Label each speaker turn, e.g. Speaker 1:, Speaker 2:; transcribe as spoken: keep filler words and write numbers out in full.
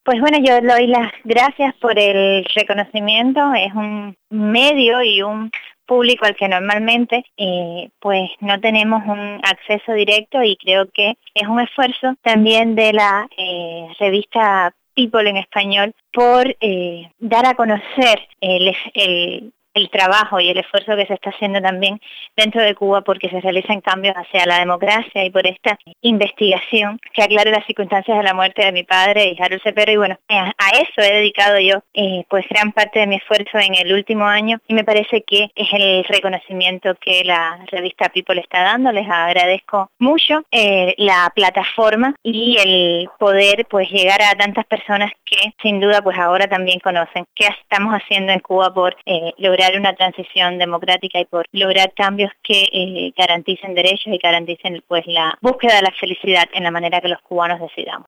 Speaker 1: Pues bueno, yo le doy las gracias por el reconocimiento. Es un medio y un público al que normalmente eh, pues no tenemos un acceso directo, y creo que es un esfuerzo también de la eh, revista People en español por eh, dar a conocer el, el el trabajo y el esfuerzo que se está haciendo también dentro de Cuba, porque se realizan cambios hacia la democracia, y por esta investigación que aclare las circunstancias de la muerte de mi padre y Harold Cepero. Y bueno, a, a eso he dedicado yo eh, pues gran parte de mi esfuerzo en el último año, y me parece que es el reconocimiento que la revista People está dando. Les agradezco mucho eh, la plataforma y el poder pues llegar a tantas personas que sin duda pues ahora también conocen qué estamos haciendo en Cuba por eh, lograr una transición democrática y por lograr cambios que eh, garanticen derechos y garanticen pues la búsqueda de la felicidad en la manera que los cubanos decidamos.